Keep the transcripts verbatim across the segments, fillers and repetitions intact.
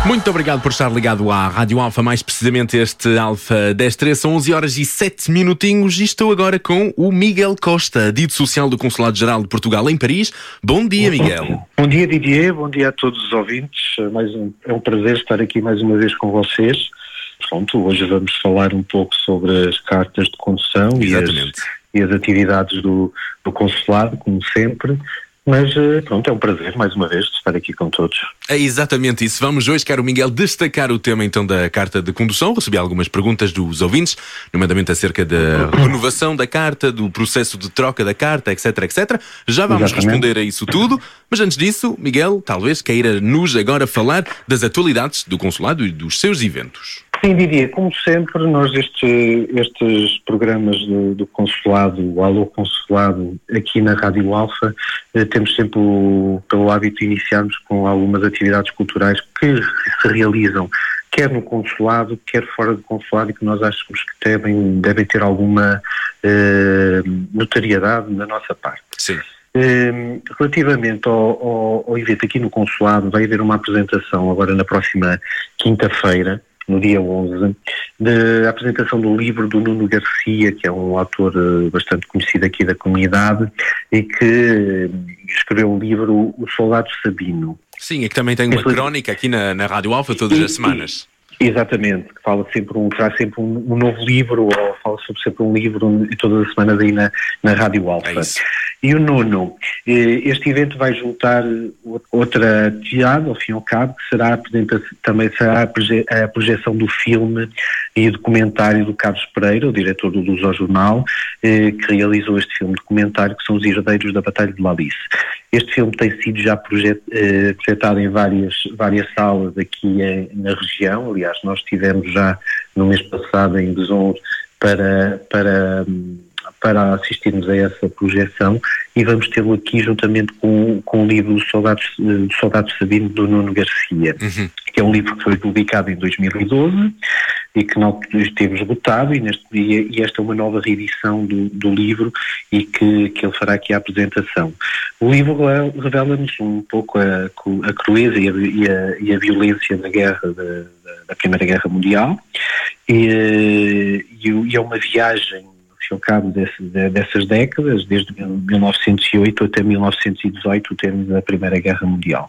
Muito obrigado por estar ligado à Rádio Alfa, mais precisamente este Alfa dez três, são onze horas e sete minutinhos e estou agora com o Miguel Costa, dito social do Consulado-Geral de Portugal em Paris. Bom dia, Miguel. Bom dia, Didier, bom dia a todos os ouvintes. Mais um, é um prazer estar aqui mais uma vez com vocês. Pronto, hoje vamos falar um pouco sobre as cartas de condução e as, e as atividades do, do Consulado, como sempre. Mas, pronto, é um prazer, mais uma vez, estar aqui com todos. É exatamente isso. Vamos hoje, quero, Miguel, destacar o tema, então, da carta de condução. Recebi algumas perguntas dos ouvintes, nomeadamente acerca da renovação da carta, do processo de troca da carta, etc, etcétera. Já vamos exatamente responder a isso tudo. Mas antes disso, Miguel, talvez queira-nos agora falar das atualidades do Consulado e dos seus eventos. Sim, Didier, como sempre, nós este, estes programas do, do Consulado, o Alô Consulado, aqui na Rádio Alfa, eh, temos sempre o, pelo hábito de iniciarmos com algumas atividades culturais que se realizam quer no Consulado, quer fora do Consulado, e que nós achamos que devem, devem ter alguma eh, notariedade da nossa parte. Sim. Eh, relativamente ao, ao, ao evento aqui no Consulado, vai haver uma apresentação agora na próxima quinta-feira, no dia onze, da apresentação do livro do Nuno Garcia, que é um autor bastante conhecido aqui da comunidade e que escreveu o livro O Soldado Sabino. Sim, e que também tem uma Esse... crónica aqui na, na Rádio Alfa todas as semanas. Exatamente, que fala sempre um, traz sempre um, um novo livro, ou fala sobre sempre um livro e todas as semanas aí na, na Rádio Alfa. É isso. E o Nuno, este evento vai juntar outra atividade, ao fim e ao cabo, que será a apresentação, também será a, proje, a projeção do filme e documentário do Carlos Pereira, o diretor do Luz ao Jornal, que realizou este filme documentário, que são Os Herdeiros da Batalha de Lalice. Este filme tem sido já projet, projetado em várias, várias salas aqui em, na região. Aliás, nós estivemos já no mês passado em Bezouro para, para, para assistirmos a essa projeção, e vamos tê-lo aqui juntamente com, com o livro Soldados, Soldado Sabino, do Nuno Garcia, uhum. que é um livro que foi publicado em dois mil e doze e que não esteve esgotado, e, neste, e, e esta é uma nova reedição do, do livro, e que, que ele fará aqui a apresentação. O livro revela-nos um pouco a, a crueza e a, e, a, e a violência da guerra, da, da Primeira Guerra Mundial, e, e é uma viagem ao cabo desse, dessas décadas, desde mil novecentos e oito até mil novecentos e dezoito, o termo da Primeira Guerra Mundial.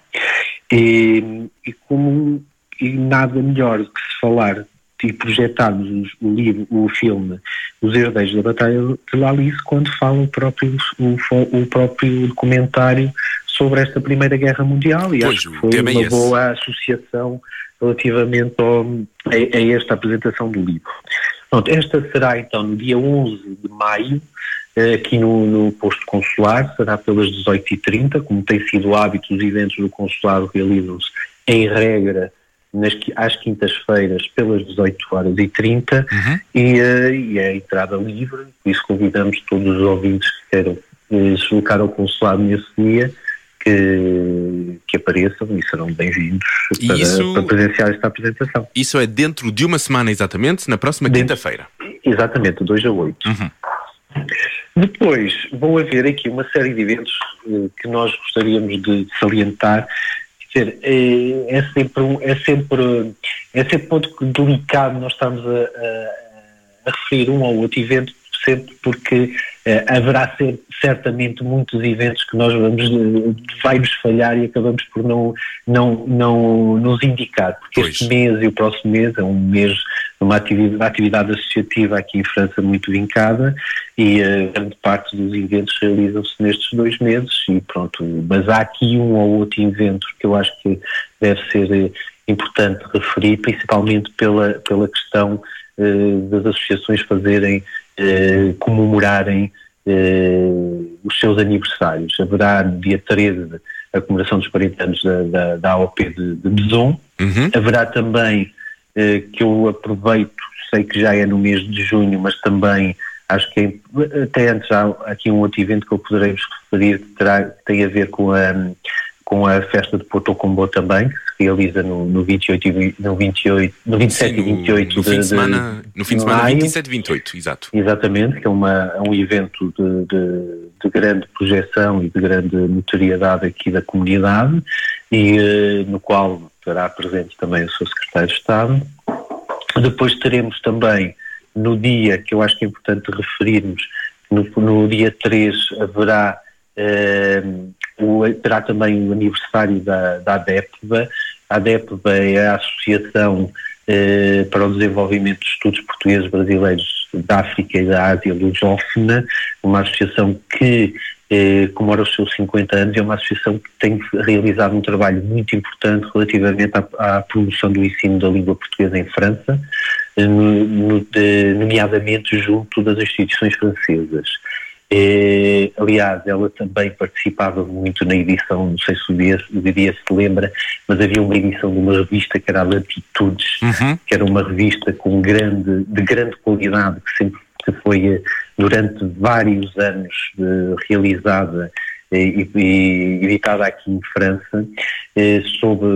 E, e como e nada melhor do que se falar e projetarmos o livro, o filme Os Herdeiros da Batalha de Lalice, quando fala o próprio, o, o próprio documentário sobre esta Primeira Guerra Mundial, e pois, acho que foi uma boa associação relativamente ao, a, a esta apresentação do livro. Pronto, esta será então no dia onze de maio, aqui no, no posto consular, será pelas dezoito e trinta, como tem sido o hábito, os eventos do consulado realizam-se em regra nas, às quintas-feiras pelas dezoito horas e trinta, uhum. e, uh, e é a entrada livre, por isso convidamos todos os ouvintes que queiram uh, se deslocar ao consulado nesse dia, Que, que apareçam e serão bem-vindos para, isso, para presenciar esta apresentação. Isso é dentro de uma semana exatamente, na próxima quinta-feira? Exatamente, dois a oito. Uhum. Depois vão haver aqui uma série de eventos eh, que nós gostaríamos de salientar. Quer dizer, é, é, sempre um, é, sempre, é sempre um ponto delicado nós estamos a, a, a referir um ao outro evento, sempre porque uh, haverá ser, certamente muitos eventos que nós vamos, uh, vai-nos falhar e acabamos por não, não, não nos indicar, porque pois. Este mês e o próximo mês é um mês de uma atividade, uma atividade associativa aqui em França muito vincada, e uh, grande parte dos eventos realizam-se nestes dois meses, e pronto, mas há aqui um ou outro evento que eu acho que deve ser uh, importante referir, principalmente pela, pela questão uh, das associações fazerem Eh, comemorarem eh, os seus aniversários. Haverá no dia treze a comemoração dos quarenta anos da, da, da A O P de, de Bezouro. Uhum. Haverá também, eh, que eu aproveito, sei que já é no mês de junho, mas também acho que é, até antes há aqui um outro evento que eu poderei vos referir, que terá, tem a ver com a, com a festa de Porto Combo também, que se realiza no, no, vinte e oito, no, vinte e oito, no vinte e sete Sim, no, e vinte e oito no de, fim de semana, de, no fim de semana maio. vinte e sete e vinte e oito, exato. Exatamente, que é, uma, é um evento de, de, de grande projeção e de grande notoriedade aqui da comunidade, e uh, no qual estará presente também o seu secretário de Estado. Depois teremos também, no dia, que eu acho que é importante referirmos, no, no dia três haverá, eh, o, terá também o aniversário da, da ADEPVA. A ADEPVA é a Associação eh, para o Desenvolvimento de Estudos Portugueses Brasileiros da África e da Ásia Lusófona, uma associação que Eh, comemora os seus cinquenta anos, é uma associação que tem realizado um trabalho muito importante relativamente à, à promoção do ensino da língua portuguesa em França, eh, no, no, de, nomeadamente junto das instituições francesas. Eh, aliás, ela também participava muito na edição, não sei se o dia, o dia se lembra, mas havia uma edição de uma revista que era a Latitudes, uhum. que era uma revista com grande, de grande qualidade, que sempre que foi durante vários anos eh, realizada e, e editada aqui em França, eh, sobre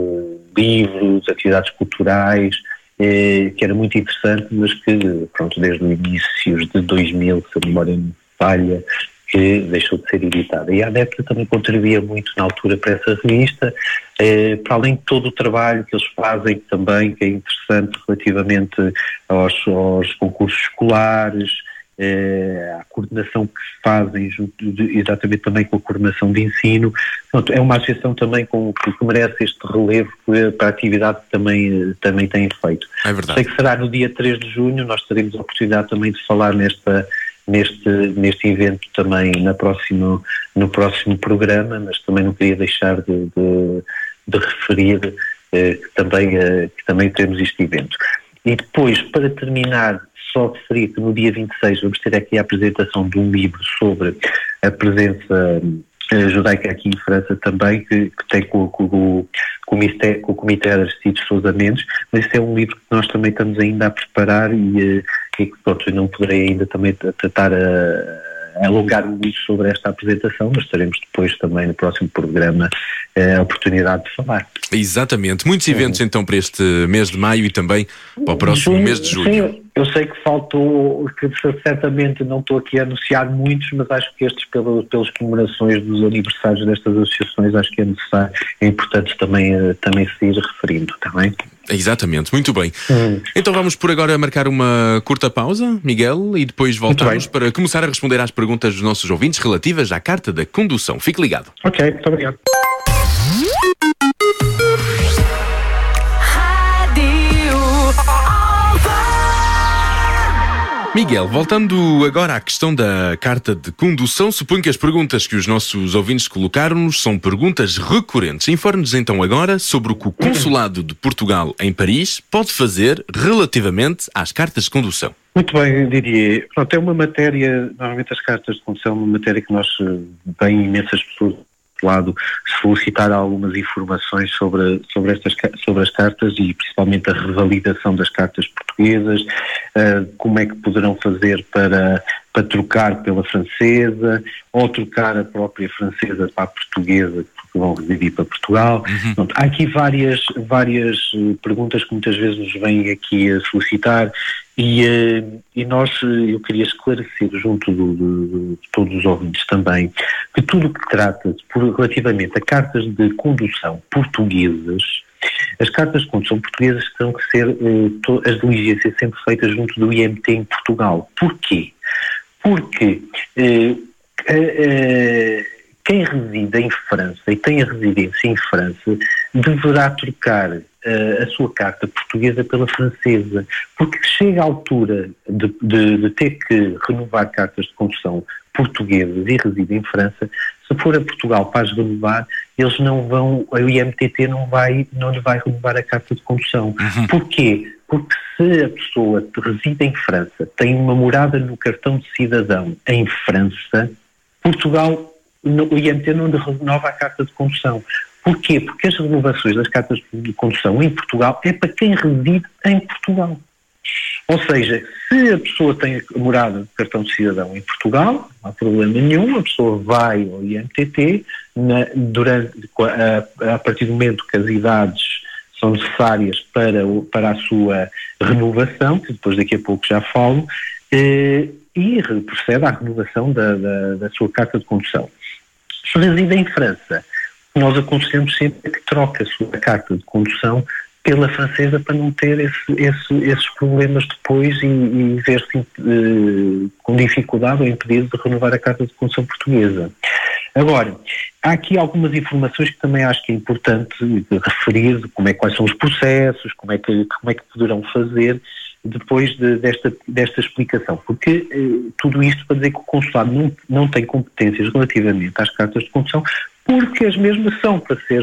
livros, atividades culturais, eh, que era muito interessante, mas que, pronto, desde o início de dois mil, se a memória me falha, que deixou de ser editada. E a ADEPVA também contribuía muito na altura para essa revista, eh, para além de todo o trabalho que eles fazem também, que é interessante relativamente aos, aos concursos escolares, eh, à coordenação que se fazem, junto de, exatamente também com a coordenação de ensino. Pronto, é uma associação também com, que, que merece este relevo para a atividade que também, também têm feito. É verdade. Sei que será no dia três de junho, nós teremos a oportunidade também de falar nesta Neste, neste evento também na próximo, no próximo programa, mas também não queria deixar de, de, de referir eh, que, também, eh, que também temos este evento. E depois, para terminar, só referir que no dia vinte e seis vamos ter aqui a apresentação de um livro sobre a presença eh, judaica aqui em França também, que, que tem com, com, com, com, o Comitê, com o Comitê Aristides Sousa Mendes, mas esse é um livro que nós também estamos ainda a preparar e... Eh, e que, pronto, eu não poderei ainda também tratar a, a alongar muito sobre esta apresentação, mas teremos depois também no próximo programa a oportunidade de falar. Exatamente. Muitos eventos então para este mês de maio e também para o próximo sim, mês de julho. Sim, eu sei que faltou, que certamente não estou aqui a anunciar muitos, mas acho que estes, pelo, pelas comemorações dos aniversários destas associações, acho que é necessário, é importante também, também se ir referindo, está bem? Exatamente, muito bem. Hum. Então vamos por agora marcar uma curta pausa, Miguel, e depois voltamos para começar a responder às perguntas dos nossos ouvintes relativas à Carta da Condução. Fique ligado. Ok, muito obrigado. Miguel, voltando agora à questão da Carta de Condução, suponho que as perguntas que os nossos ouvintes colocaram-nos são perguntas recorrentes. Informe-nos então agora sobre o que o Consulado de Portugal em Paris pode fazer relativamente às cartas de condução. Muito bem, Didier. Pronto, é uma matéria, normalmente as cartas de condução é uma matéria que nós, bem imensas pessoas do lado, solicitar algumas informações sobre, sobre, estas, sobre as cartas e principalmente a revalidação das cartas portuguesas, uh, como é que poderão fazer para, para trocar pela francesa ou trocar a própria francesa para a portuguesa, porque vão residir para Portugal. Uhum. Pronto, há aqui várias, várias perguntas que muitas vezes nos vêm aqui a solicitar. E, e nós, eu queria esclarecer junto do, do, de todos os ouvintes também, que tudo o que trata por, relativamente a cartas de condução portuguesas, as cartas de condução portuguesas terão que ser, eh, to, as diligências sempre feitas junto do I M T em Portugal. Porquê? Porque eh, eh, quem reside em França e tem a residência em França deverá trocar a sua carta portuguesa pela francesa, porque chega a altura de, de, de ter que renovar cartas de condução portuguesas e reside em França, se for a Portugal para as renovar, eles não vão, o I M T T não, vai, não lhe vai renovar a carta de condução. Uhum. Porquê? Porque se a pessoa reside em França, tem uma morada no cartão de cidadão em França, Portugal, o I M T não lhe renova a carta de condução. Porquê? Porque as renovações das cartas de condução em Portugal é para quem reside em Portugal. Ou seja, se a pessoa tem a morada do cartão de cidadão em Portugal, não há problema nenhum, a pessoa vai ao I M T T, na, durante, a, a partir do momento que as idades são necessárias para, para a sua renovação, que depois daqui a pouco já falo, eh, e procede à renovação da, da, da sua carta de condução. Se reside em França, nós aconselhamos sempre que troque a sua carta de condução pela francesa para não ter esse, esse, esses problemas depois e, e ver-se uh, com dificuldade ou impedido de renovar a carta de condução portuguesa. Agora, há aqui algumas informações que também acho que é importante referir, de como é, quais são os processos, como é que, como é que poderão fazer depois de, desta, desta explicação, porque eh, tudo isto para dizer que o consulado não, não tem competências relativamente às cartas de condução, porque as mesmas são para ser,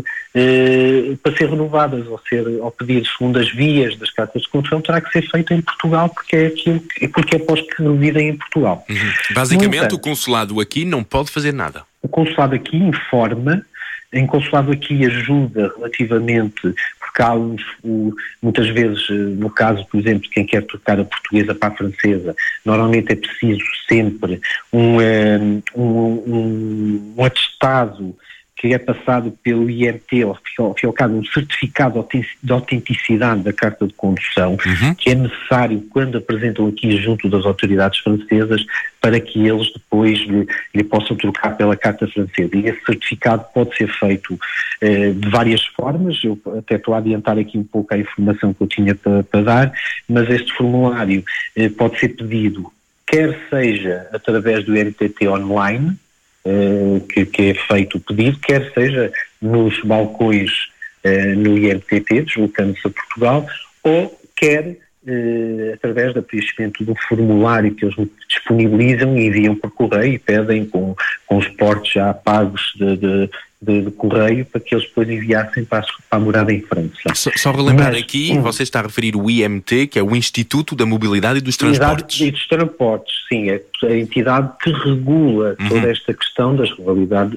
eh, para ser renovadas ou, ser, ou pedir segundo as vias das cartas de condução, terá que ser feito em Portugal, porque é, aquilo que, porque é para os que residem em Portugal. Uhum. Basicamente, entanto, o consulado aqui não pode fazer nada. O consulado aqui informa, em consulado aqui ajuda relativamente, porque há uns, o, muitas vezes, no caso, por exemplo, de quem quer trocar a portuguesa para a francesa, normalmente é preciso sempre um, um, um, um atestado que é passado pelo I M T, ou que é o caso, um certificado de autenticidade da carta de condução, uhum. que é necessário quando apresentam aqui junto das autoridades francesas para que eles depois lhe, lhe possam trocar pela carta francesa. E esse certificado pode ser feito eh, de várias formas. Eu até estou a adiantar aqui um pouco a informação que eu tinha para, para dar, mas este formulário eh, pode ser pedido, quer seja através do R T T online, Uh, que, que é feito o pedido, quer seja nos balcões uh, no I M T T, deslocando-se a Portugal, ou quer uh, através do preenchimento do formulário que eles disponibilizam e enviam por correio e pedem com, com os portos já pagos de, de, de, de correio para que eles depois enviassem para a, para a morada em França. Só, só relembrar Mas, aqui, um, você está a referir o I M T, que é o Instituto da Mobilidade e dos Transportes. E dos Transportes, sim, é a entidade que regula uhum. toda esta questão das, das,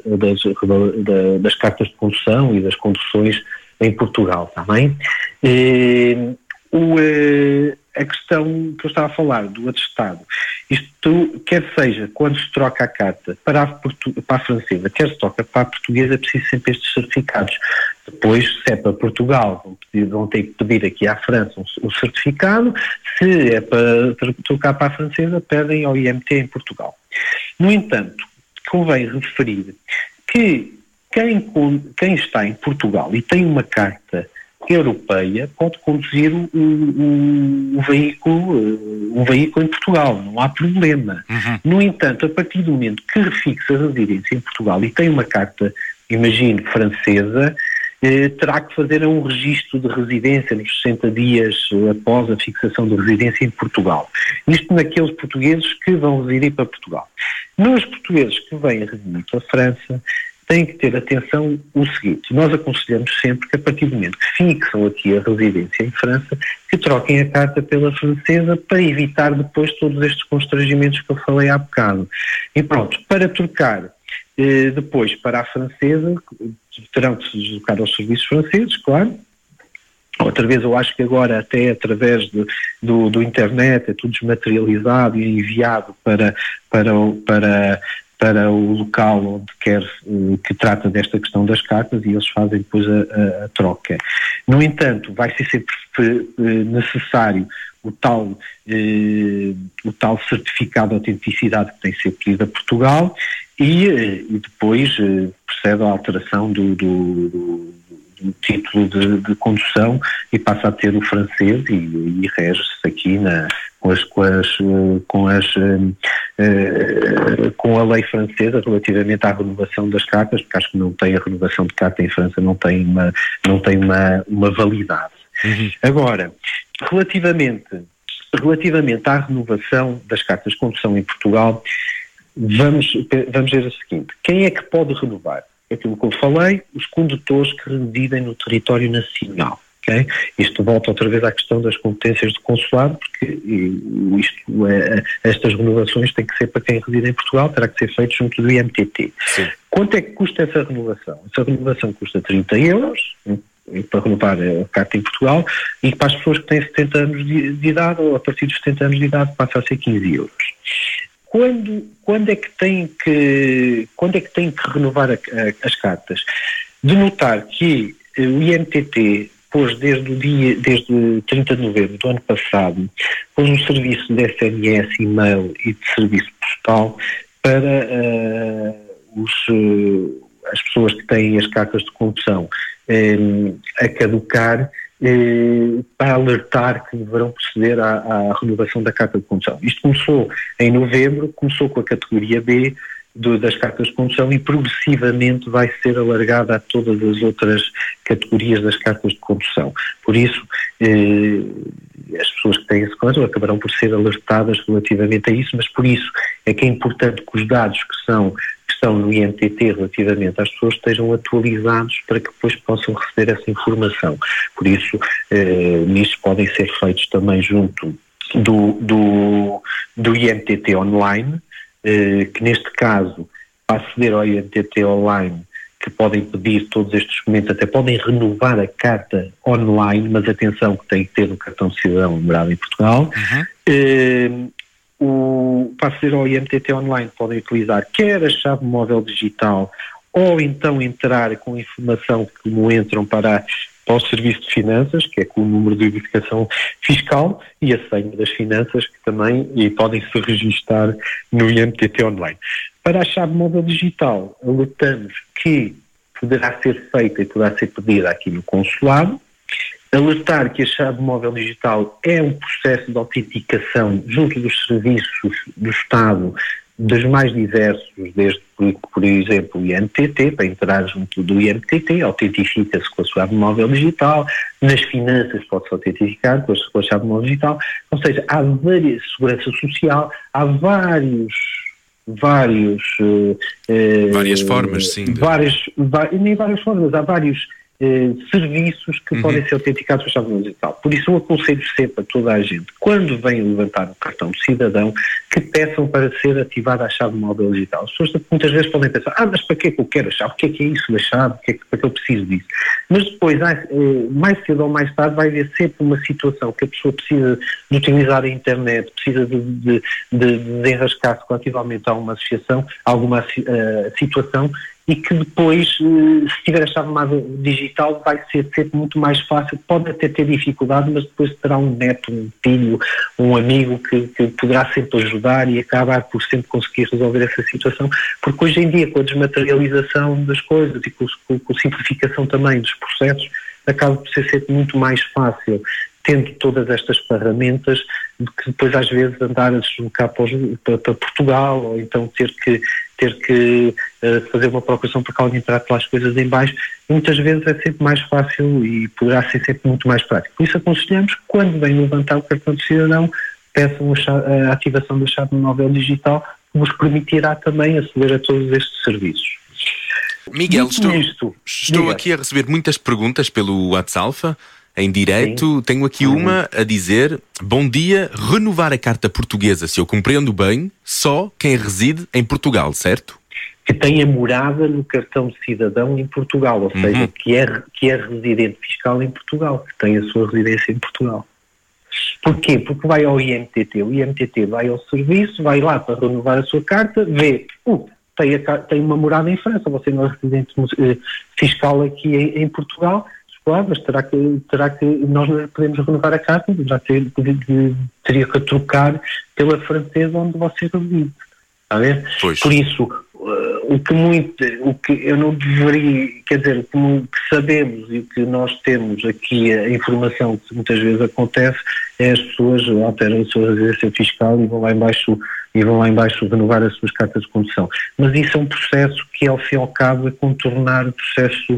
das cartas de condução e das conduções em Portugal, está bem? E, o, a questão que eu estava a falar do atestado, isto quer seja quando se troca a carta para a, para a francesa, quer se troca para a portuguesa, é preciso sempre estes certificados. Depois, se é para Portugal, vão, pedir, vão ter que pedir aqui à França um, um certificado, se é para trocar para a francesa, pedem ao I M T em Portugal. No entanto, convém referir que quem, quem está em Portugal e tem uma carta europeia pode conduzir o, o, o veículo um veículo em Portugal, não há problema. Uhum. No entanto, a partir do momento que refixa a residência em Portugal e tem uma carta, imagino, francesa, eh, terá que fazer um registro de residência nos sessenta dias após a fixação de residência em Portugal. Isto naqueles portugueses que vão residir para Portugal. Nos portugueses que vêm a residir para a França, têm que ter atenção o seguinte: nós aconselhamos sempre que a partir do momento que fixam aqui a residência em França, que troquem a carta pela francesa para evitar depois todos estes constrangimentos que eu falei há bocado. E pronto, para trocar eh, depois para a francesa, terão que se deslocar aos serviços franceses, claro. Outra vez eu acho que agora até através de, do, do internet é tudo desmaterializado e enviado para, para, para para o local onde quer que trata desta questão das cartas e eles fazem depois a, a, a troca. No entanto, vai ser sempre necessário o tal, eh, o tal certificado de autenticidade que tem que ser pedido a Portugal e, e depois eh, procede à alteração do, do, do, do título de, de condução e passa a ter o francês e, e rege-se aqui na... com as, com as, com as uh, uh, com a lei francesa relativamente à renovação das cartas, porque acho que não tem a renovação de carta em França, não tem uma, não tem uma, uma validade. Uhum. Agora, relativamente, relativamente à renovação das cartas de condução em Portugal, vamos, vamos ver o seguinte: quem é que pode renovar? Aquilo que eu falei, os condutores que residem no território nacional. Okay? Isto volta outra vez à questão das competências do consulado, porque isto é, estas renovações têm que ser para quem reside em Portugal, terá que ser feito junto do I M T T. Sim. Quanto é que custa essa renovação? Essa renovação custa trinta euros para renovar a carta em Portugal, e para as pessoas que têm setenta anos de, de idade, ou a partir dos setenta anos de idade, passa a ser quinze euros. Quando, quando é que tem que quando é que tem que renovar a, a, as cartas? De notar que o I M T T pôs desde o dia, desde trinta de novembro do ano passado, pôs um serviço de S M S, e-mail e de serviço postal para uh, os, uh, as pessoas que têm as cartas de condução eh, a caducar, eh, para alertar que deverão proceder à, à renovação da carta de condução. Isto começou em novembro, começou com a categoria B do, das cartas de condução e progressivamente vai ser alargada a todas as outras categorias das cartas de condução. Por isso, eh, as pessoas que têm esse código acabarão por ser alertadas relativamente a isso, mas por isso é que é importante que os dados que são, que estão no I M T T relativamente às pessoas estejam atualizados para que depois possam receber essa informação. Por isso, eh, nisso podem ser feitos também junto do, do, do I M T T online, eh, que neste caso, para aceder ao I M T T online, que podem pedir todos estes documentos, até podem renovar a carta online, mas atenção que tem que ter o cartão de cidadão morado em Portugal. Uhum. Eh, o, para aceder ao I M T T online podem utilizar quer a chave móvel digital ou então entrar com informação que como entram para, para o Serviço de Finanças, que é com o número de identificação fiscal e a senha das finanças, que também e podem se registar no I M T T online. Para a chave móvel digital, alertamos que poderá ser feita e poderá ser pedida aqui no consulado. Alertar que a chave móvel digital é um processo de autenticação junto dos serviços do Estado, dos mais diversos, desde, por, por exemplo, o I M T T, para entrar junto do I M T T, autentifica-se com a chave móvel digital, nas finanças pode-se autentificar com a, com a chave móvel digital, ou seja, há várias, segurança social, há vários... vários eh, várias formas, sim. De... Várias, nem várias formas, há vários eh, serviços que uhum. podem ser autenticados com a chave móvel digital. Por isso eu aconselho sempre a toda a gente, quando vem levantar o cartão de cidadão, que peçam para ser ativada a chave móvel digital. As pessoas muitas vezes podem pensar, ah, mas para que é que eu quero a chave? O que é que é isso da chave? Que é que, para que eu preciso disso? Mas depois, mais cedo ou mais tarde, vai haver sempre uma situação que a pessoa precisa de utilizar a internet, precisa de, de, de, de desenrascar-se relativamente a uma associação, a alguma uh, situação, e que depois, uh, se tiver a chave móvel digital, vai ser sempre muito mais fácil. Pode até ter dificuldade, mas depois terá um neto, um filho, um amigo que, que poderá sempre ajudar e acabar por sempre conseguir resolver essa situação, porque hoje em dia, com a desmaterialização das coisas e com, com, com a simplificação também dos processos, acaba por ser sempre muito mais fácil, tendo todas estas ferramentas, do que depois às vezes andar a deslocar para, para, para Portugal, ou então ter que, ter que uh, fazer uma procuração para que alguém trate lá as coisas em baixo. E muitas vezes é sempre mais fácil e poderá ser sempre muito mais prático. Por isso aconselhamos, quando vem levantar o cartão de cidadão, peçam a ativação da chave móvel digital, que vos permitirá também aceder a todos estes serviços. Miguel, estou, isto, estou aqui a receber muitas perguntas pelo WhatsApp, em direto. Sim. Tenho aqui uhum. uma a dizer: bom dia, renovar a carta portuguesa, se eu compreendo bem, só quem reside em Portugal, certo? Que tenha morada no cartão de cidadão em Portugal, ou seja, uhum. que, é, que é residente fiscal em Portugal, que tem a sua residência em Portugal. Porquê? Porque vai ao I M T T, o I M T T vai ao serviço, vai lá para renovar a sua carta, vê, uh, tem, a, tem uma morada em França, você não é residente uh, fiscal aqui em, em Portugal, claro, mas terá que, terá que nós não podemos renovar a carta, já ter, teria que trocar pela francesa onde você reside, está a ver? Pois. Por isso, uh, o que muito, o que eu não deveria, quer dizer, o que sabemos e o que nós temos aqui, a informação que muitas vezes acontece, é as pessoas alteram a sua residência fiscal e vão lá em baixo, e vão lá em baixo renovar as suas cartas de condução. Mas isso é um processo que, ao fim e ao cabo, é contornar o processo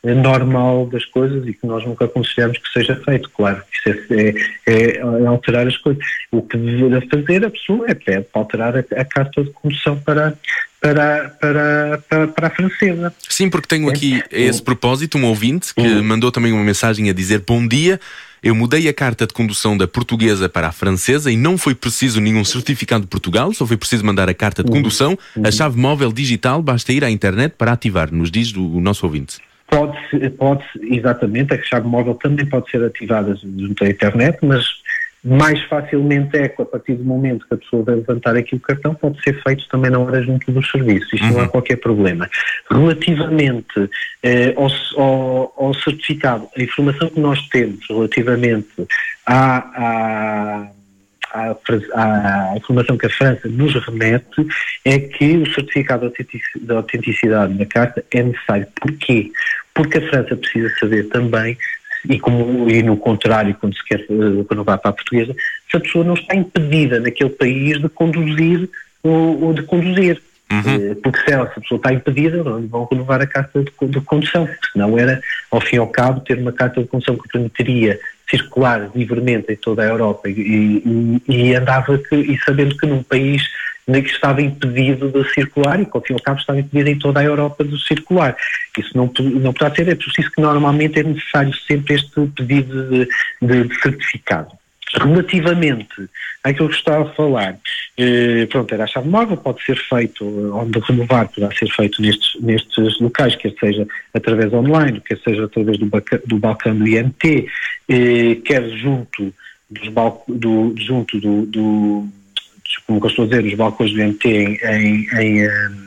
normal das coisas e que nós nunca aconselhamos que seja feito. Claro, isso é, é, é alterar as coisas. O que deverá fazer a pessoa é pede para alterar a, a carta de condução para, para, para, para, para a francesa. Sim, porque tenho aqui é. a esse propósito um ouvinte que uhum. mandou também uma mensagem a dizer: bom dia, eu mudei a carta de condução da portuguesa para a francesa e não foi preciso nenhum certificado de Portugal, só foi preciso mandar a carta de condução, uhum. a chave móvel digital, basta ir à internet para ativar, nos diz o nosso ouvinte. Pode, pode, exatamente, a chave móvel também pode ser ativada junto à internet, mas mais facilmente é que a partir do momento que a pessoa vai levantar aqui o cartão, pode ser feito também na hora junto dos serviços, isto uhum. não há qualquer problema. Relativamente eh, ao, ao, ao certificado, a informação que nós temos relativamente à, à, a, a, a informação que a França nos remete é que o certificado de autenticidade da carta é necessário. Porquê? Porque a França precisa saber também, e, como, e no contrário, quando se quer renovar para a portuguesa, se a pessoa não está impedida naquele país de conduzir ou, ou de conduzir. Uhum. Porque se, ela, se a pessoa está impedida, não vão renovar a carta de, de condução, senão era, ao fim e ao cabo, ter uma carta de condução que permitiria circular livremente em toda a Europa e, e, e andava que, e sabendo que num país que estava impedido de circular e que ao fim e ao cabo estava impedido em toda a Europa de circular. Isso não, não poderá ser, é por isso que normalmente é necessário sempre este pedido de, de, de certificado. Relativamente àquilo que estava a falar, eh, pronto, era a chave móvel, pode ser feito, onde renovar poderá ser feito nestes, nestes locais, quer seja através online, quer seja através do, do balcão do I M T, eh, quer junto, dos bal, do, junto do, do, como eu estou a dizer, dos balcões do I M T em, em, em,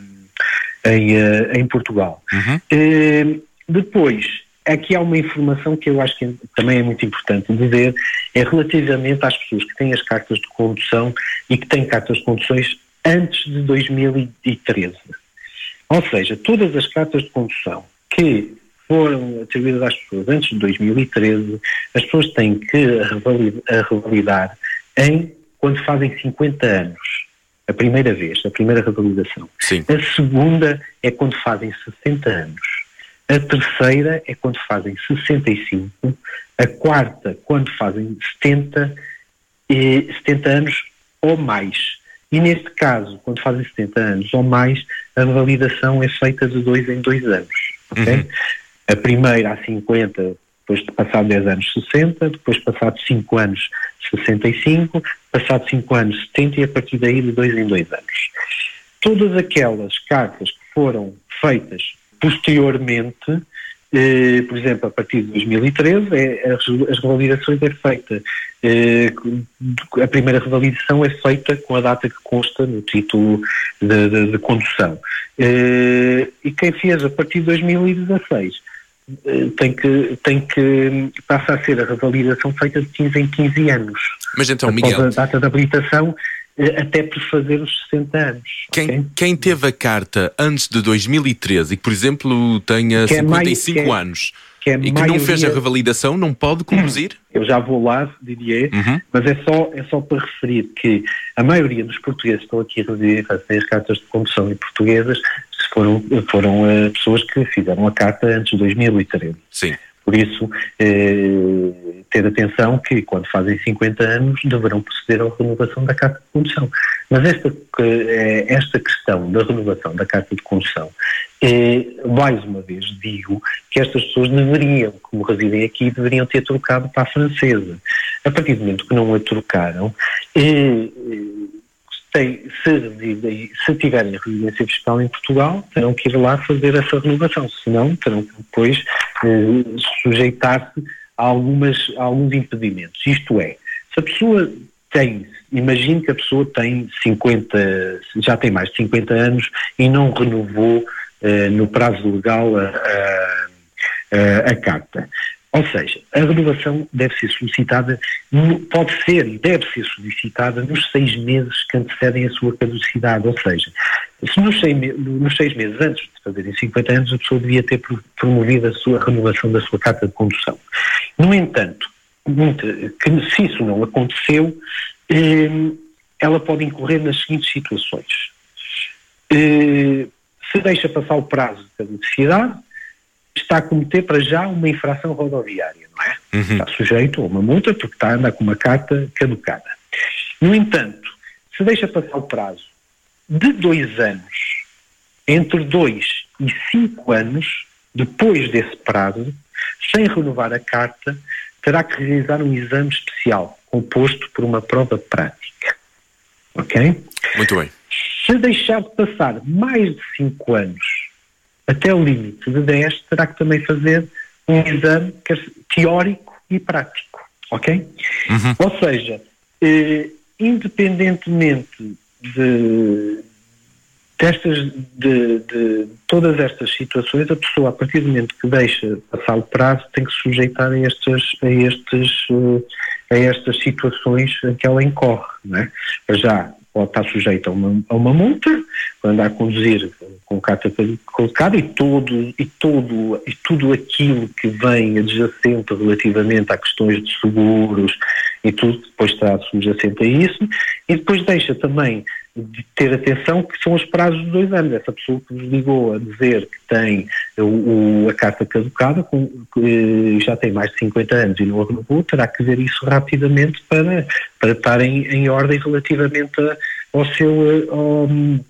em, em Portugal. Uhum. Eh, depois, aqui há uma informação que eu acho que também é muito importante dizer, é relativamente às pessoas que têm as cartas de condução e que têm cartas de conduções antes de dois mil e treze. Ou seja, todas as cartas de condução que foram atribuídas às pessoas antes de dois mil e treze, as pessoas têm que revalidar em quando fazem cinquenta anos. A primeira vez, a primeira revalidação. Sim. A segunda é quando fazem sessenta anos. A terceira é quando fazem sessenta e cinco, a quarta quando fazem setenta, e setenta anos ou mais. E neste caso, quando fazem setenta anos ou mais, a validação é feita de dois em dois anos. Okay? Uhum. A primeira há cinquenta, depois de passar dez anos sessenta, depois passado cinco anos sessenta e cinco, passado cinco anos setenta e a partir daí de dois em dois anos. Todas aquelas cartas que foram feitas posteriormente, eh, por exemplo, a partir de dois mil e treze, é, as, as revalidações é feita, eh, a primeira revalidação é feita com a data que consta no título de, de, de condução. Eh, e quem fez a partir de dois mil e dezasseis eh, tem que, tem que passa a ser a revalidação feita de quinze em quinze anos. Mas então, Miguel, a data de habilitação até por fazer os sessenta anos. Quem, okay? quem teve a carta antes de dois mil e treze e que, por exemplo, tenha que cinquenta e cinco é mais, anos que é e que maioria, não fez a revalidação, não pode conduzir? Eu já vou lá, Didier, uhum. mas é só, é só para referir que a maioria dos portugueses que estão aqui a residir, têm as cartas de condução e portuguesas, foram, foram uh, pessoas que fizeram a carta antes de dois mil e treze. Sim. Por isso, eh, ter atenção que quando fazem cinquenta anos deverão proceder à renovação da carta de condução. Mas esta, eh, esta questão da renovação da carta de condução, eh, mais uma vez digo que estas pessoas deveriam, como residem aqui, deveriam ter trocado para a francesa. A partir do momento que não a trocaram, eh, Tem, se, se tiverem residência fiscal em Portugal, terão que ir lá fazer essa renovação, senão terão que depois eh, sujeitar-se a, algumas, a alguns impedimentos. Isto é, se a pessoa tem, imagine que a pessoa tem cinquenta, já tem mais de cinquenta anos e não renovou eh, no prazo legal a, a, a, a carta. Ou seja, a renovação deve ser solicitada, pode ser e deve ser solicitada nos seis meses que antecedem a sua caducidade. Ou seja, se nos seis, nos seis meses antes de fazerem cinquenta anos, a pessoa devia ter promovido a sua renovação da sua carta de condução. No entanto, que se isso não aconteceu, ela pode incorrer nas seguintes situações. Se deixa passar o prazo de caducidade, está a cometer para já uma infração rodoviária, não é? Uhum. Está sujeito a uma multa porque está a andar com uma carta caducada. No entanto, se deixa passar o prazo de dois anos, entre dois e cinco anos, depois desse prazo, sem renovar a carta, terá que realizar um exame especial, composto por uma prova prática. Ok? Muito bem. Se deixar de passar mais de cinco anos até o limite de dez, terá que também fazer um exame teórico e prático, ok? Uhum. Ou seja, eh, independentemente de, destas, de, de todas estas situações, a pessoa, a partir do momento que deixa passar o prazo, tem que se sujeitar a estes, a estes, a estas situações em que ela incorre, não é? Para já pode estar sujeita a uma, a uma multa, para andar a conduzir com carta caducada, e todo, e, todo, e tudo aquilo que vem adjacente relativamente a questões de seguros e tudo, depois está subjacente a isso, e depois deixa também de ter atenção que são os prazos de dois anos. Essa pessoa que vos ligou a dizer que tem o, o, a carta caducada, com, que já tem mais de cinquenta anos e não a renovou, terá que ver isso rapidamente para, para estar em, em ordem relativamente a, ao seu, ao,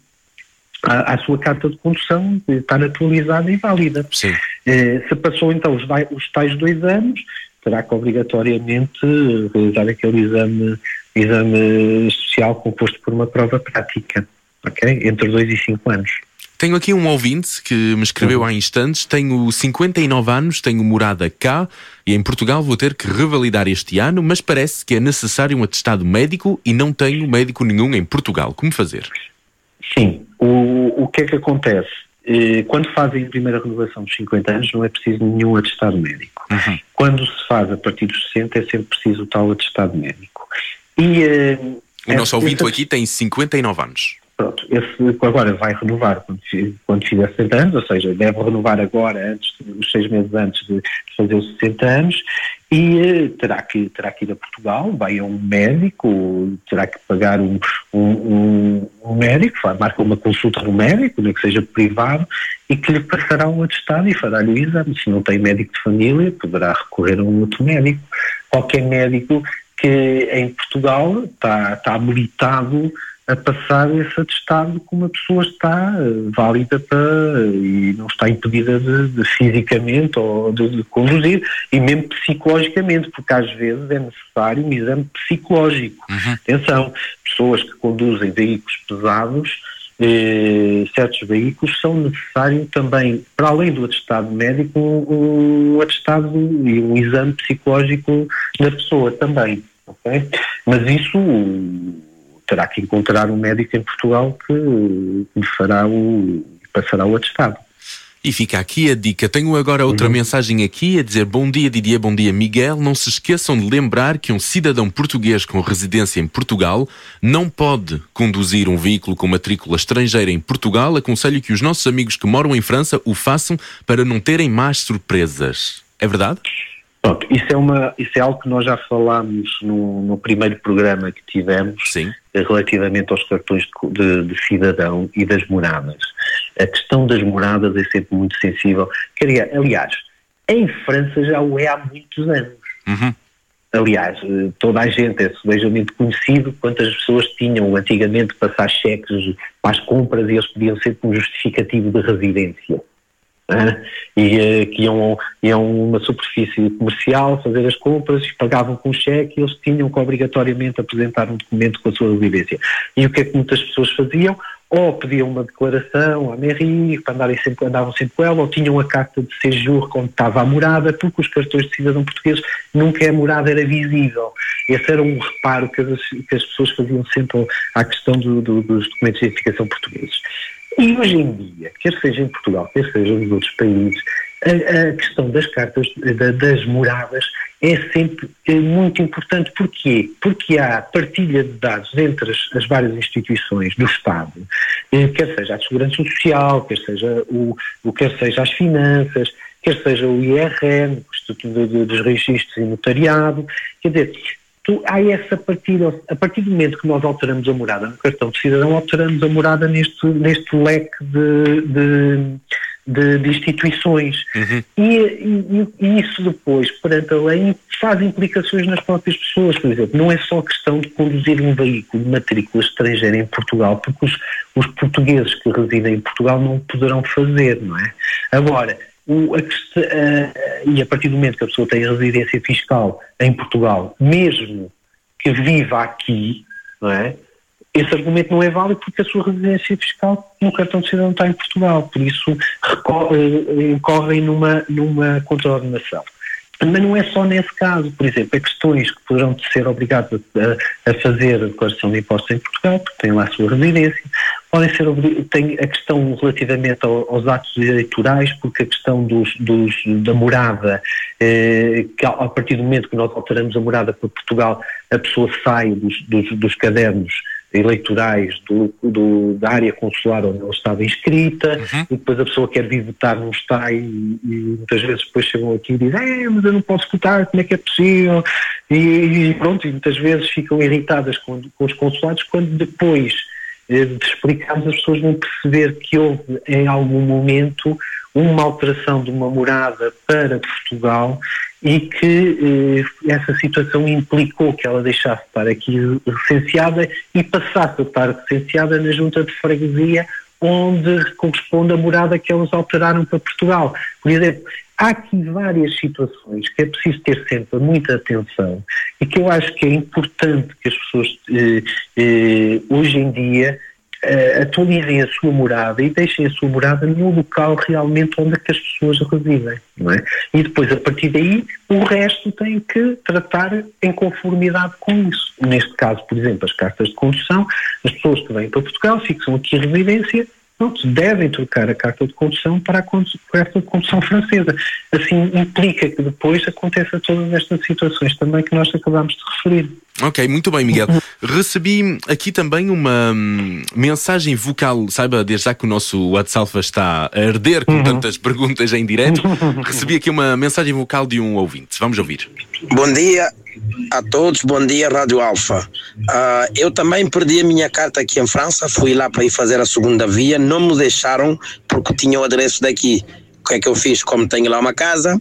à, à sua carta de condução, estar atualizada e válida. Sim. Eh, se passou então os, os tais dois anos, terá que obrigatoriamente realizar aquele exame exame social composto por uma prova prática, ok? Entre dois e cinco anos. Tenho aqui um ouvinte que me escreveu uhum. há instantes. Tenho cinquenta e nove anos, tenho morada cá e em Portugal vou ter que revalidar este ano, mas parece que é necessário um atestado médico e não tenho médico nenhum em Portugal. Como fazer? Sim. O, o que é que acontece? Quando fazem a primeira renovação dos cinquenta anos não é preciso nenhum atestado médico. Uhum. Quando se faz a partir dos sessenta é sempre preciso o tal atestado médico. E, uh, o nosso ouvinte esse, aqui tem cinquenta e nove anos. Pronto, esse agora vai renovar quando, quando fizer sessenta anos, ou seja, deve renovar agora, antes, os seis meses antes de fazer os sessenta anos, e uh, terá, que, terá que ir a Portugal, vai a um médico, terá que pagar um, um, um, um médico, marca uma consulta no médico, nem que seja privado, e que lhe passará um atestado e fará-lhe o exame. Se não tem médico de família, poderá recorrer a um outro médico. Qualquer médico que em Portugal está, está habilitado a passar esse atestado que uma pessoa está uh, válida para, e não está impedida de, de fisicamente ou de, de conduzir, e mesmo psicologicamente, porque às vezes é necessário um exame psicológico. Uhum. Atenção, pessoas que conduzem veículos pesados, eh, certos veículos, são necessários também, para além do atestado médico, um, um atestado e um exame psicológico da pessoa também, ok? Mas isso terá que encontrar um médico em Portugal que lhe fará o, passará o atestado. E fica aqui a dica. Tenho agora outra uhum. mensagem aqui a dizer: bom dia Didier, bom dia Miguel. Não se esqueçam de lembrar que um cidadão português com residência em Portugal não pode conduzir um veículo com matrícula estrangeira em Portugal. Aconselho que os nossos amigos que moram em França o façam para não terem más surpresas. É verdade? Pronto, isso é, uma, isso é algo que nós já falámos no, no primeiro programa que tivemos. Sim. Relativamente aos cartões de, de, de cidadão e das moradas. A questão das moradas é sempre muito sensível. Aliás, em França já o é há muitos anos. Uhum. Aliás, toda a gente é subejamente conhecido quantas pessoas tinham antigamente passar cheques para as compras e eles pediam sempre um justificativo de residência. Ah, e uh, que iam, iam a uma superfície comercial fazer as compras e pagavam com cheque e eles tinham que obrigatoriamente apresentar um documento com a sua residência. E o que é que muitas pessoas faziam? Ou pediam uma declaração à mairie, andarem sempre, andavam sempre com ela, ou tinham a carta de séjour onde estava a morada, porque os cartões de cidadão português nunca a morada era visível. Esse era um reparo que as, que as pessoas faziam sempre à questão do, do, dos documentos de identificação portugueses. E hoje em dia, quer seja em Portugal, quer seja nos outros países, a, a questão das cartas, da, das moradas, é sempre é muito importante. Porquê? Porque há partilha de dados entre as, as várias instituições do Estado, eh, quer seja a segurança social, quer seja, o, o, quer seja as finanças, quer seja o I R N, o Instituto de, de, dos Registros e Notariado, quer dizer... Tu, há essa partilha, a partir do momento que nós alteramos a morada no cartão de cidadão, alteramos a morada neste, neste leque de, de, de, de instituições. Uhum. E, e, e isso depois, perante a lei, faz implicações nas próprias pessoas. Por exemplo, não é só questão de conduzir um veículo de matrícula estrangeira em Portugal, porque os, os portugueses que residem em Portugal não o poderão fazer, não é? Agora, O, a, a, e a partir do momento que a pessoa tem a residência fiscal em Portugal, mesmo que viva aqui, não é? Esse argumento não é válido porque a sua residência fiscal no cartão de cidadão está em Portugal, por isso incorrem numa, numa contraordenação. Mas não é só nesse caso. Por exemplo, há questões que poderão ser obrigados a, a fazer a declaração de impostos em Portugal, porque têm lá a sua residência. podem ser, tem a questão relativamente ao, aos atos eleitorais, porque a questão dos, dos, da morada, eh, que a, a partir do momento que nós alteramos a morada para Portugal, a pessoa sai dos, dos, dos cadernos eleitorais do, do, da área consular onde ela estava inscrita, uhum. e depois a pessoa quer vir votar, não está, e, e muitas vezes depois chegam aqui e dizem, é, mas eu não posso votar, como é que é possível? E, e pronto, e muitas vezes ficam irritadas com, com os consulados, quando depois eh, de explicarmos, as pessoas vão perceber que houve em algum momento uma alteração de uma morada para Portugal e que eh, essa situação implicou que ela deixasse de estar aqui recenseada e passasse a estar recenseada na junta de freguesia, onde corresponde a morada que elas alteraram para Portugal. Por exemplo, há aqui várias situações que é preciso ter sempre muita atenção e que eu acho que é importante que as pessoas eh, eh, hoje em dia Uh, atualizem a sua morada e deixem a sua morada no local realmente onde é que as pessoas residem, não é? E depois, a partir daí, o resto tem que tratar em conformidade com isso. Neste caso, por exemplo, as cartas de condução, as pessoas que vêm para Portugal, fixam aqui a residência, pronto, devem trocar a carta de condução para a carta de condução francesa. Assim, implica que depois aconteça todas estas situações também que nós acabamos de referir. Ok, muito bem, Miguel. Recebi aqui também uma hum, mensagem vocal. Saiba, desde já que o nosso WhatsApp está a arder com uhum. tantas perguntas em direto. Recebi aqui uma mensagem vocal de um ouvinte. Vamos ouvir. Bom dia a todos, bom dia Rádio Alfa. Uh, eu também perdi a minha carta aqui em França, fui lá para ir fazer a segunda via, não me deixaram porque tinha o adereço daqui. O que é que eu fiz? Como tenho lá uma casa,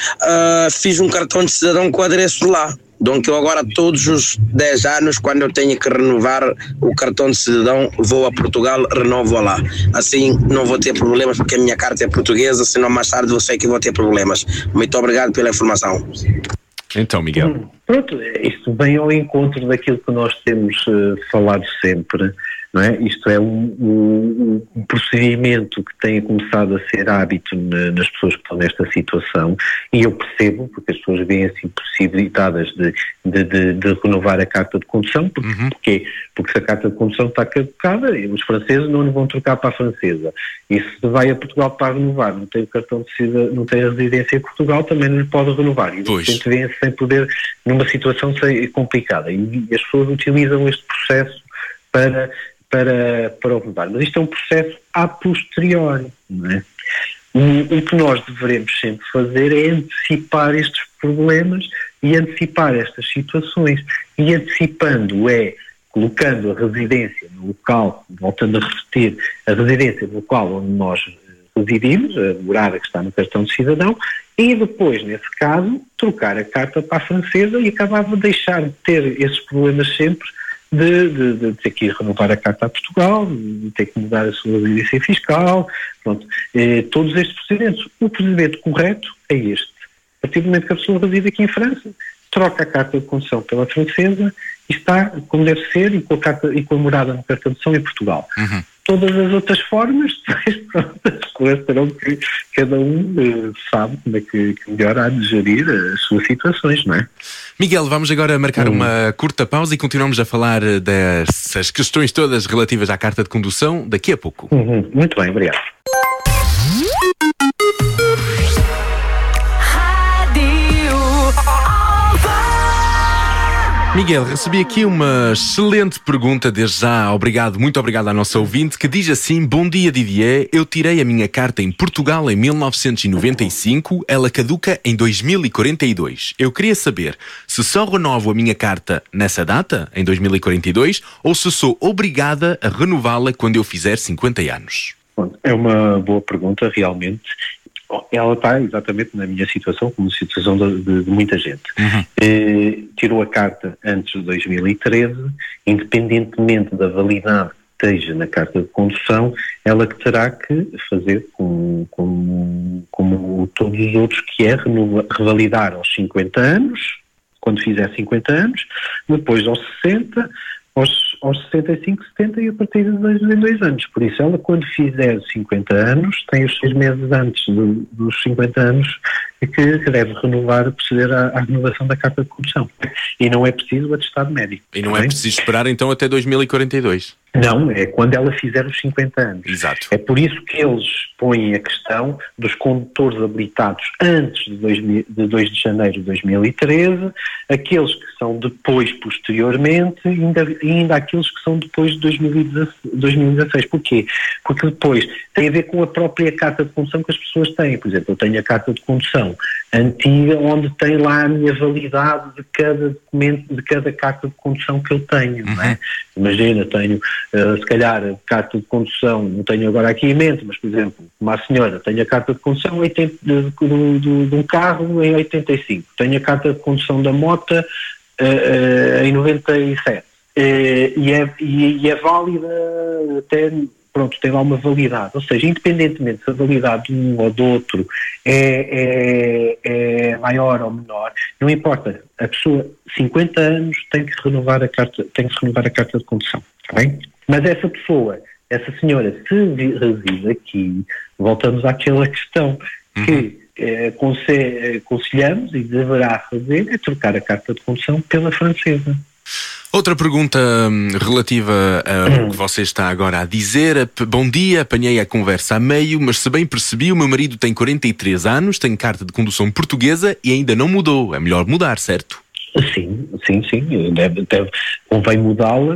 uh, fiz um cartão de cidadão com o adereço de lá. Então eu agora todos os dez anos, quando eu tenho que renovar o cartão de cidadão, vou a Portugal, renovo lá. Assim não vou ter problemas porque a minha carta é portuguesa, senão mais tarde eu sei que vou ter problemas. Muito obrigado pela informação. Então, Miguel. Hum, pronto, isto vem ao encontro daquilo que nós temos uh, falado sempre, não é? Isto é um, um, um procedimento que tem começado a ser hábito na, nas pessoas que estão nesta situação, e eu percebo, porque as pessoas veem-se impossibilitadas de, de, de, de renovar a carta de condução, porque, uhum. porque, porque se a carta de condução está caducada, os franceses não lhe vão trocar para a francesa, e se vai a Portugal para renovar, não tem o cartão de cidadão, não tem a residência em Portugal, também não lhe pode renovar, e de repente vêm-se sem poder, numa situação complicada, e, e as pessoas utilizam este processo para para, para o renovar. Mas isto é um processo a posteriori, não é? O, o que nós devemos sempre fazer é antecipar estes problemas e antecipar estas situações. E antecipando é colocando a residência no local, voltando a repetir, a residência no local onde nós residimos, a morada que está no cartão de cidadão, e depois, nesse caso, trocar a carta para a francesa e acabava de deixar de ter esses problemas sempre De, de, de ter que ir renovar a carta a Portugal, de ter que mudar a sua residência fiscal, pronto, eh, todos estes procedimentos. O procedimento correto é este. A partir do momento que a pessoa reside aqui em França, troca a carta de condução pela francesa e está, como deve ser, e com a, carta, e com a morada no cartão de condução em Portugal. Uhum. Todas as outras formas, pronto, as coisas terão que cada um eh, sabe como é que, que melhor há de gerir as suas situações, não é? Miguel, vamos agora marcar hum. uma curta pausa e continuamos a falar dessas questões todas relativas à carta de condução daqui a pouco. Uhum. Muito bem, obrigado. Miguel, recebi aqui uma excelente pergunta desde já, obrigado, muito obrigado à nossa ouvinte, que diz assim: bom dia Didier, eu tirei a minha carta em Portugal em mil novecentos e noventa e cinco, ela caduca em dois mil e quarenta e dois. Eu queria saber se só renovo a minha carta nessa data, em dois mil e quarenta e dois, ou se sou obrigada a renová-la quando eu fizer cinquenta anos. É uma boa pergunta, realmente. Ela está exatamente na minha situação, como a situação de, de, de muita gente. Uhum. Eh, tirou a carta antes de dois mil e treze, independentemente da validade que esteja na carta de condução, ela que terá que fazer como, como, como todos os outros, que é renova, revalidar aos cinquenta anos, quando fizer cinquenta anos, depois aos sessenta, aos, aos sessenta e cinco, setenta e a partir de dois em dois anos. Por isso, ela, quando fizer cinquenta anos, tem os seis meses antes do, dos cinquenta anos que, que deve renovar, proceder à, à renovação da carta de condução. E não é preciso o atestado médico. E não é preciso esperar então até dois mil e quarenta e dois? Não, é quando ela fizer os cinquenta anos. Exato. É por isso que eles põem a questão dos condutores habilitados antes de dois de janeiro de dois mil e treze, aqueles que são depois, posteriormente, e ainda, ainda aqueles que são depois de dois mil e dezasseis. Porquê? Porque depois tem a ver com a própria carta de condução que as pessoas têm. Por exemplo, eu tenho a carta de condução antiga, onde tem lá a minha validade de cada documento, de cada carta de condução que eu tenho. Uhum. Não é? Imagina, tenho, uh, se calhar, a carta de condução, não tenho agora aqui em mente, mas, por exemplo, uma senhora, tenho a carta de condução oitenta, de, de, de, de um carro em oitenta e cinco, tenho a carta de condução da moto uh, uh, em noventa e sete, uh, e, é, e, e é válida até... Pronto, tem lá uma validade, ou seja, independentemente se a validade de um ou do outro é, é, é maior ou menor, não importa, a pessoa, cinquenta anos, tem que renovar a carta, tem que renovar a carta de condução, está bem? Mas essa pessoa, essa senhora, se reside aqui, voltamos àquela questão que eh, aconselhamos e deverá fazer, é trocar a carta de condução pela francesa. Outra pergunta hum, relativa ao que você está agora a dizer. Bom dia, apanhei a conversa a meio, mas se bem percebi, o meu marido tem quarenta e três anos, tem carta de condução portuguesa e ainda não mudou. É melhor mudar, certo? Sim, sim, sim. Deve, deve, convém mudá-la,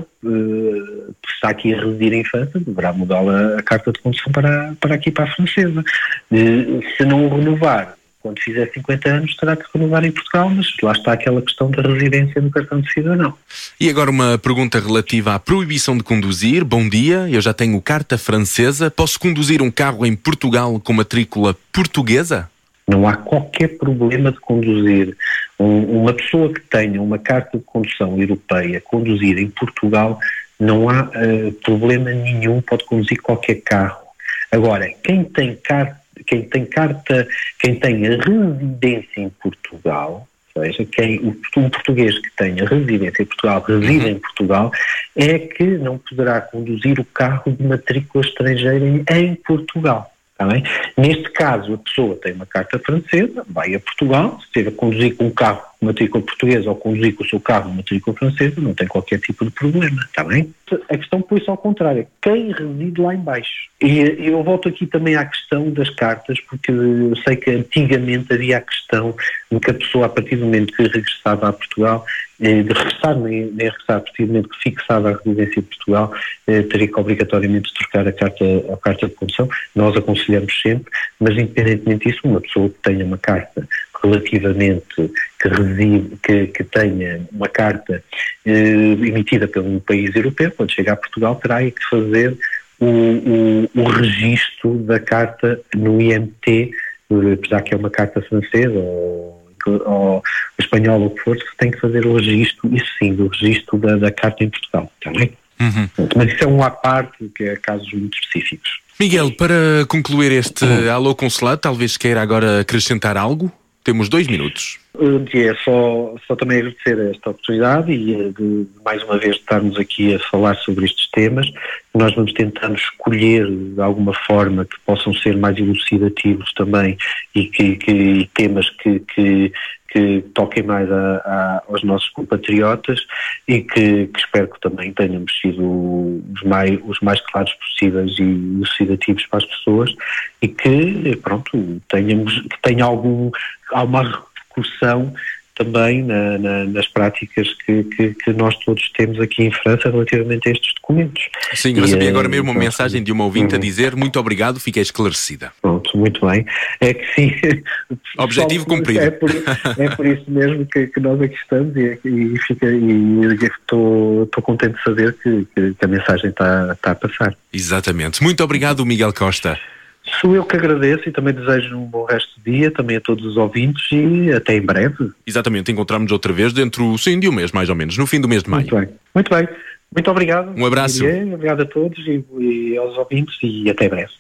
uh, está aqui a residir em França, deverá mudá-la a carta de condução para, para aqui, para a francesa. Uh, se não o renovar, quando fizer cinquenta anos, terá que renovar em Portugal, mas lá está aquela questão da residência no cartão de cidadão. E agora uma pergunta relativa à proibição de conduzir. Bom dia, eu já tenho carta francesa. Posso conduzir um carro em Portugal com matrícula portuguesa? Não há qualquer problema de conduzir. Um, uma pessoa que tenha uma carta de condução europeia, conduzir em Portugal, não há uh, problema nenhum, pode conduzir qualquer carro. Agora, quem tem carta Quem tem carta, quem tem a residência em Portugal, ou seja, quem, um português que tenha residência em Portugal, reside em Portugal, é que não poderá conduzir o carro de matrícula estrangeira em, em Portugal. Tá bem? Neste caso, a pessoa tem uma carta francesa, vai a Portugal, se estiver a conduzir com um carro de matrícula portuguesa ou conduzir com o seu carro de matrícula francesa, não tem qualquer tipo de problema, está bem? A questão põe-se ao contrário, quem reside lá em baixo. E eu volto aqui também à questão das cartas, porque eu sei que antigamente havia a questão de que a pessoa, a partir do momento que regressava a Portugal, de regressar, nem, nem regressar, a partir do momento que fixava a residência em Portugal, eh, teria que obrigatoriamente trocar a carta, a carta de condução. Nós aconselhamos sempre, mas independentemente disso, uma pessoa que tenha uma carta relativamente, que reside, que, que tenha uma carta eh, emitida pelo país europeu, quando chegar a Portugal terá que fazer o, o, o registro da carta no I M T, apesar que é uma carta francesa ou ou espanhol ou o que for, tem que fazer o registro, isso sim, o registro da, da carta em Portugal, está bem? Uhum. Mas isso é um à parte, que é casos muito específicos. Miguel, para concluir este uhum. Alô Consulado, talvez queira agora acrescentar algo? Temos dois minutos. É só, só também agradecer esta oportunidade e de, mais uma vez estarmos aqui a falar sobre estes temas. Nós vamos tentar escolher de alguma forma que possam ser mais elucidativos também e, que, que, e temas que, que, que toquem mais a, a, aos nossos compatriotas e que, que espero que também tenhamos sido os mais, os mais claros possíveis e elucidativos para as pessoas e que, pronto, tenhamos, que tenha algum, alguma repercussão também na, na, nas práticas que, que, que nós todos temos aqui em França relativamente a estes documentos. Sim, eu recebi agora mesmo uma pronto, mensagem de uma ouvinte uhum. a dizer muito obrigado, fiquei esclarecida. Pronto, muito bem. É que sim. Objetivo cumprido. É por, é por isso mesmo que, que nós aqui estamos e, e, fica, e estou, estou contente de saber que, que, que a mensagem está, está a passar. Exatamente. Muito obrigado, Miguel Costa. Sou eu que agradeço e também desejo um bom resto de dia também a todos os ouvintes e até em breve. Exatamente, encontramos-nos outra vez dentro, sim, de um mês mais ou menos, no fim do mês de maio. Muito bem, muito bem. Muito obrigado. Um abraço. Obrigado a todos e, e aos ouvintes e até breve.